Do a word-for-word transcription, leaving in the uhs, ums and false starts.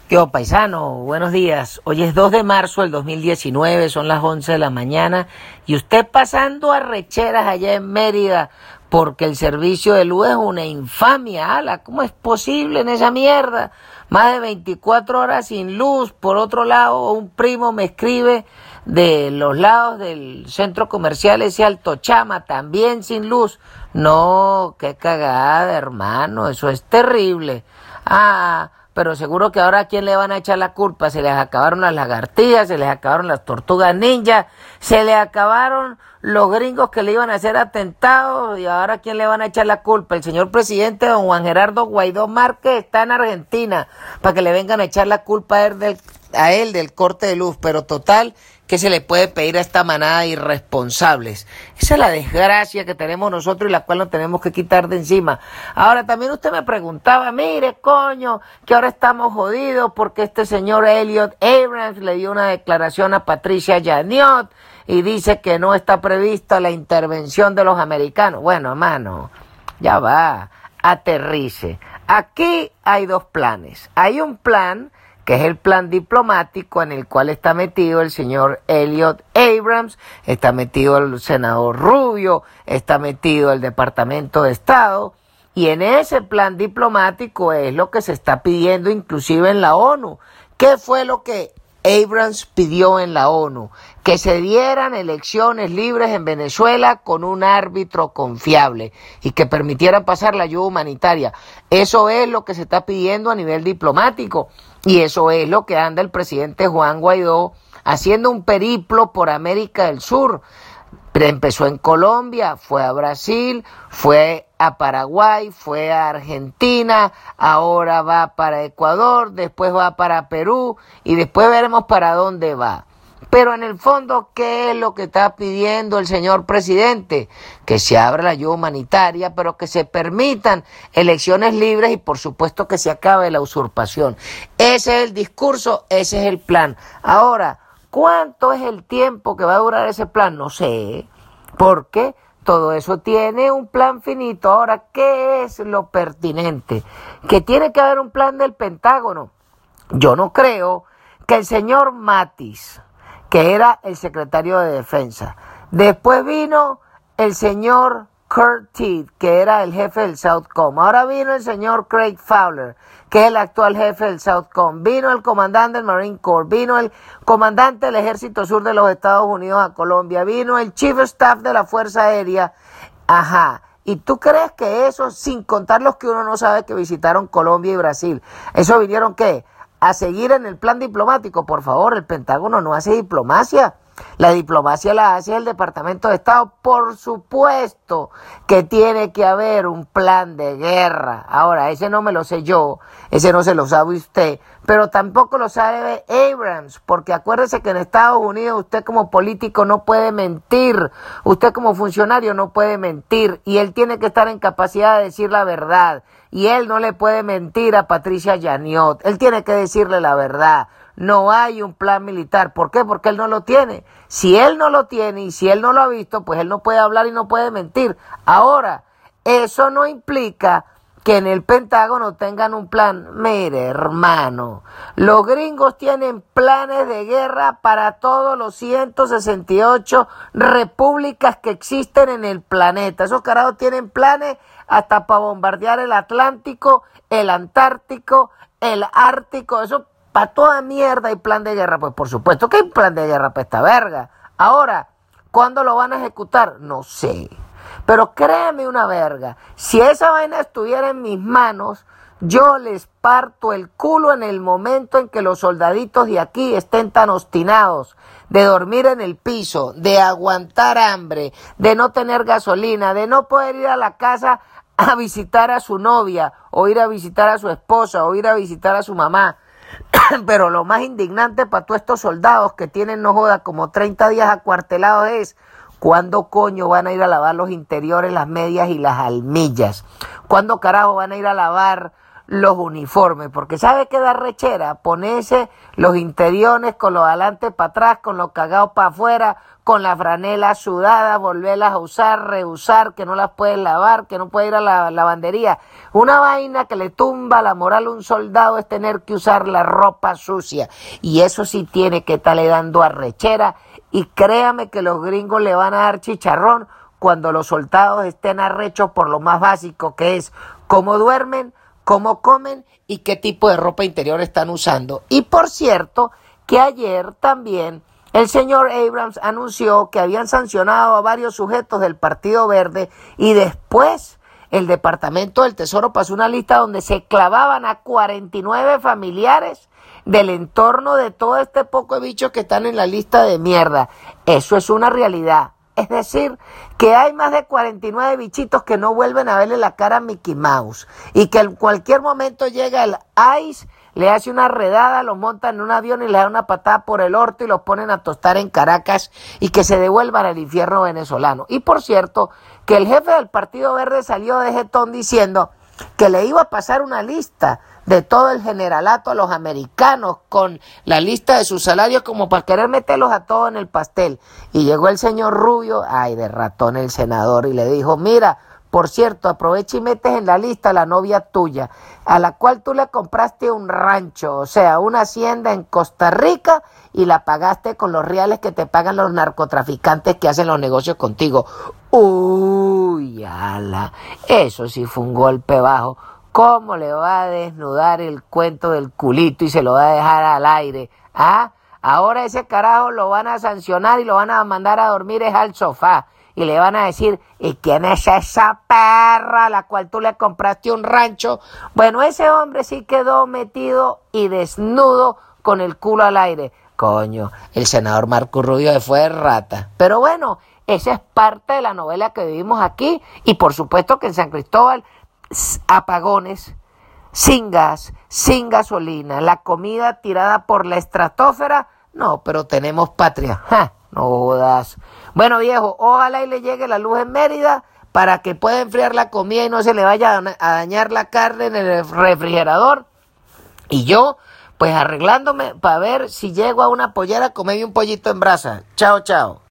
¿Qué hubo, paisano? Buenos días. Hoy es dos de marzo del dos mil diecinueve, son las once de la mañana y usted pasando arrecheras allá en Mérida porque el servicio de luz es una infamia. ¡Hala! ¿Cómo es posible en esa mierda? Más de veinticuatro horas sin luz. Por otro lado, un primo me escribe de los lados del centro comercial ese Alto Chama, también sin luz. No, qué cagada, hermano, eso es terrible. Ah... Pero seguro que ahora ¿a quién le van a echar la culpa? Se les acabaron las lagartijas, se les acabaron las tortugas ninja, se les acabaron los gringos que le iban a hacer atentados, y ahora ¿a quién le van a echar la culpa? El señor presidente don Juan Gerardo Guaidó Márquez está en Argentina para que le vengan a echar la culpa a él del, a él del corte de luz, pero total, ¿qué se le puede pedir a esta manada de irresponsables? Esa es la desgracia que tenemos nosotros y la cual nos tenemos que quitar de encima. Ahora, también usted me preguntaba, mire, coño, que ahora estamos jodidos porque este señor Elliot Abrams le dio una declaración a Patricia Yaniot y dice que no está prevista la intervención de los americanos. Bueno, hermano, ya va, aterrice. Aquí hay dos planes. Hay un plan que es el plan diplomático en el cual está metido el señor Elliot Abrams, está metido el senador Rubio, está metido el Departamento de Estado, y en ese plan diplomático es lo que se está pidiendo inclusive en la ONU. ¿Qué fue lo que Abrams pidió en la ONU? Que se dieran elecciones libres en Venezuela con un árbitro confiable y que permitieran pasar la ayuda humanitaria. Eso es lo que se está pidiendo a nivel diplomático y eso es lo que anda el presidente Juan Guaidó haciendo un periplo por América del Sur. Empezó en Colombia, fue a Brasil, fue a Paraguay, fue a Argentina, ahora va para Ecuador, después va para Perú y después veremos para dónde va. Pero en el fondo, ¿qué es lo que está pidiendo el señor presidente? Que se abra la ayuda humanitaria, pero que se permitan elecciones libres y por supuesto que se acabe la usurpación. Ese es el discurso, ese es el plan. Ahora, ¿cuánto es el tiempo que va a durar ese plan? No sé, porque todo eso tiene un plan finito. Ahora, ¿qué es lo pertinente? Que tiene que haber un plan del Pentágono. Yo no creo que el señor Mattis, que era el secretario de Defensa, después vino el señor Kurt Teed, que era el jefe del Southcom, ahora vino el señor Craig Fowler, que es el actual jefe del Southcom, vino el comandante del Marine Corps, vino el comandante del Ejército Sur de los Estados Unidos a Colombia, vino el Chief of Staff de la Fuerza Aérea, ajá, ¿y tú crees que eso, sin contar los que uno no sabe que visitaron Colombia y Brasil, eso vinieron qué? A seguir en el plan diplomático? Por favor, el Pentágono no hace diplomacia. La diplomacia la hace el Departamento de Estado. Por supuesto que tiene que haber un plan de guerra. Ahora, ese no me lo sé yo, ese no se lo sabe usted, pero tampoco lo sabe Abrams, porque acuérdese que en Estados Unidos usted como político no puede mentir, usted como funcionario no puede mentir, y él tiene que estar en capacidad de decir la verdad, y él no le puede mentir a Patricia Yaniot, él tiene que decirle la verdad. No hay un plan militar. ¿Por qué? Porque él no lo tiene. Si él no lo tiene y si él no lo ha visto, pues él no puede hablar y no puede mentir. Ahora, eso no implica que en el Pentágono tengan un plan. Mire, hermano, los gringos tienen planes de guerra para todos los ciento sesenta y ocho repúblicas que existen en el planeta. Esos carajos tienen planes hasta para bombardear el Atlántico, el Antártico, el Ártico, eso para toda mierda hay plan de guerra. Pues por supuesto que hay plan de guerra para esta verga. Ahora, ¿cuándo lo van a ejecutar? No sé. Pero créeme una verga, si esa vaina estuviera en mis manos, yo les parto el culo en el momento en que los soldaditos de aquí estén tan obstinados de dormir en el piso, de aguantar hambre, de no tener gasolina, de no poder ir a la casa a visitar a su novia, o ir a visitar a su esposa, o ir a visitar a su mamá. Pero lo más indignante para todos estos soldados que tienen, no joda, como treinta días acuartelados es, ¿cuándo coño van a ir a lavar los interiores, las medias y las almillas? ¿Cuándo carajo van a ir a lavar los uniformes, porque ¿sabe qué da rechera? Ponerse los interiores con los adelante para atrás, con los cagados para afuera, con las franelas sudadas, volverlas a usar, reusar, que no las puedes lavar, que no puede ir a la lavandería. Una vaina que le tumba la moral a un soldado es tener que usar la ropa sucia, y eso sí tiene que estarle dando arrechera, y créame que los gringos le van a dar chicharrón cuando los soldados estén arrechos por lo más básico, que es cómo duermen, cómo comen y qué tipo de ropa interior están usando. Y por cierto, que ayer también el señor Abrams anunció que habían sancionado a varios sujetos del Partido Verde, y después el Departamento del Tesoro pasó una lista donde se clavaban a cuarenta y nueve familiares del entorno de todo este poco de bichos que están en la lista de mierda. Eso es una realidad. Es decir, que hay más de cuarenta y nueve bichitos que no vuelven a verle la cara a Mickey Mouse, y que en cualquier momento llega el ICE, le hace una redada, los montan en un avión y le dan una patada por el orto y los ponen a tostar en Caracas, y que se devuelvan al infierno venezolano. Y por cierto, que el jefe del Partido Verde salió de jetón diciendo que le iba a pasar una lista de todo el generalato a los americanos con la lista de sus salarios, como para querer meterlos a todos en el pastel. Y llegó el señor Rubio, ay de ratón el senador, y le dijo: mira, por cierto, aprovecha y metes en la lista a la novia tuya, a la cual tú le compraste un rancho, o sea, una hacienda en Costa Rica, y la pagaste con los reales que te pagan los narcotraficantes que hacen los negocios contigo. Uy, ala, eso sí fue un golpe bajo. ¿Cómo le va a desnudar el cuento del culito y se lo va a dejar al aire? ¿Ah? Ahora ese carajo lo van a sancionar y lo van a mandar a dormir es al sofá. Y le van a decir: ¿y quién es esa perra a la cual tú le compraste un rancho? Bueno, ese hombre sí quedó metido y desnudo con el culo al aire. Coño, el senador Marco Rubio se fue de rata. Pero bueno, esa es parte de la novela que vivimos aquí. Y por supuesto que en San Cristóbal, apagones, sin gas, sin gasolina, la comida tirada por la estratosfera. No, pero tenemos patria. ¡Ja! No jodas. Bueno, viejo, ojalá y le llegue la luz en Mérida para que pueda enfriar la comida y no se le vaya a dañar la carne en el refrigerador. Y yo, pues arreglándome para ver si llego a una pollera a comerme un pollito en brasa. Chao, chao.